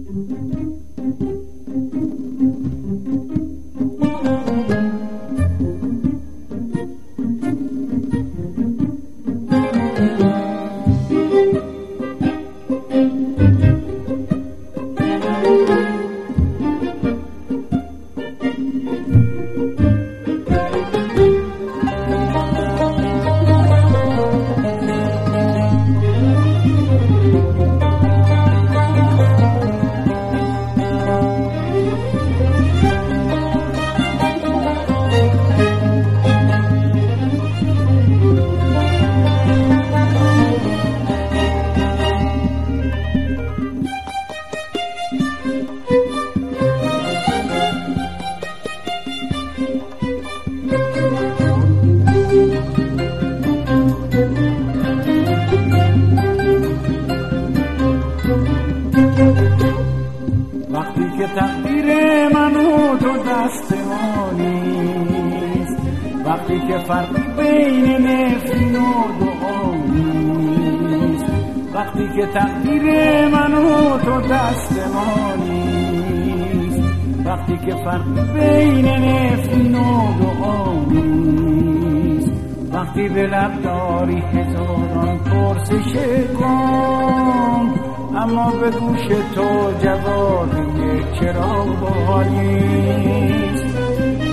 وقتی که تقدیر من و تو دست ما نیست، وقتی که فرقی بین نفرین و دعا نیست، وقتی که تقدیر من و تو دست ما نیست، وقتی که فرقی بین نفرین و دعا نیست، وقتی به لب داری هزاران پرسش کن اما به گوش تو جواب یک چرا نیست.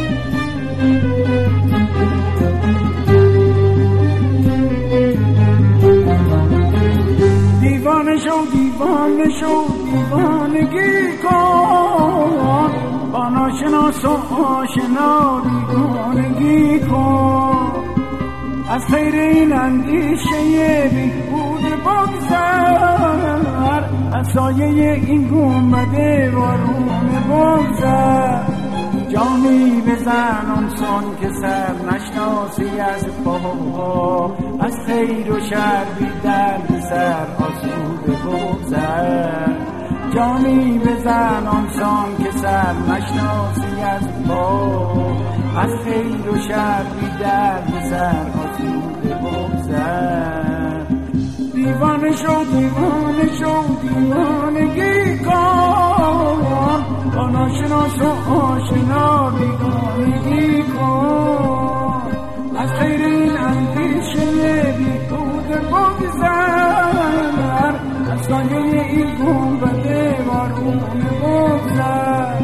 دیوانه شو دیوانه شو دیوانگی کن، با ناشناس و آشنا بیگانگی کن، از خیر این اندیشه بیهوده بگذر، از سایه این گنبد وارونه بگذر، جامی بزن آنسان که سر نشناسی از پا، از خیر و شر بی درد سر آسوده بگذر، جامی بزن آنسان که سر نشناسی از پا، از خیر و شر بی درد سر آسوده بگذر. دیوانه شو دیوانه شو دیوانگی کن، با ناشناس و آشنا بیگانگی کن، از خیر این اندیشه بیهوده بگذر، از سایه این گنبد وارونه بگذر.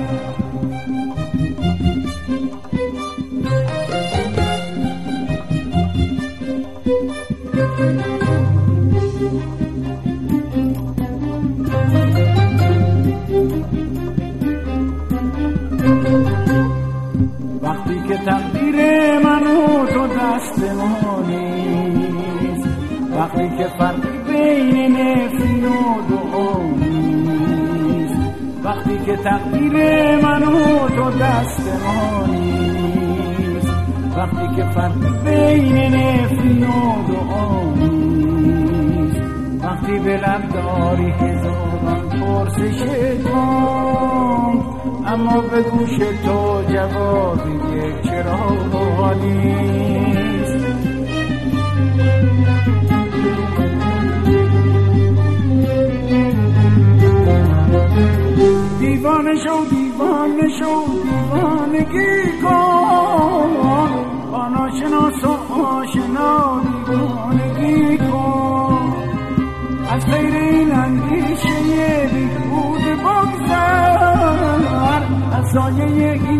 وقتی که تقدیر من و تو دست ما نیست، وقتی که فرقی بین نفرین و دعا نیست، وقتی که تقدیر من و تو دست ما نیست، وقتی که فرقی بین نفرین و دعا نیست، وقتی به لب داری هزاران پرسش کن اما به گوش تو جواب یک چرا نیست. دیوانه شو دیوانه شو دیوانگی کن، با ناشناس و آشنا بیگانگی کن، از خیر این اندیشه بیهوده بگذر، از سایه